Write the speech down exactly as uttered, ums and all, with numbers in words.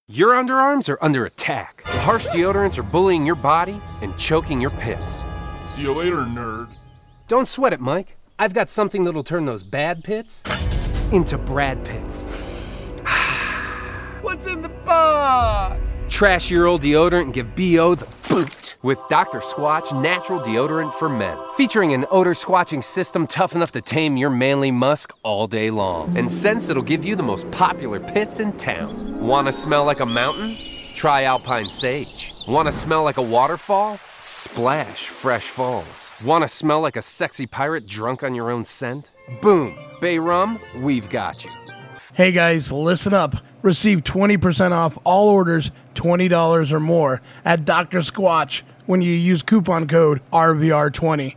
Your underarms are under attack. The harsh deodorants are bullying your body and choking your pits. See you later, nerd. Don't sweat it, Mike. I've got something that'll turn those bad pits into Brad Pitts. What's in the box? Trash your old deodorant and give B O the boot with Doctor Squatch Natural Deodorant for Men. Featuring an odor squatching system tough enough to tame your manly musk all day long. And scents that'll give you the most popular pits in town. Want to smell like a mountain? Try Alpine Sage. Want to smell like a waterfall? Splash Fresh Falls. Want to smell like a sexy pirate drunk on your own scent? Boom! Bay Rum, we've got you. Hey guys, listen up. Receive twenty percent off all orders twenty dollars or more at Doctor Squatch when you use coupon code R V R twenty.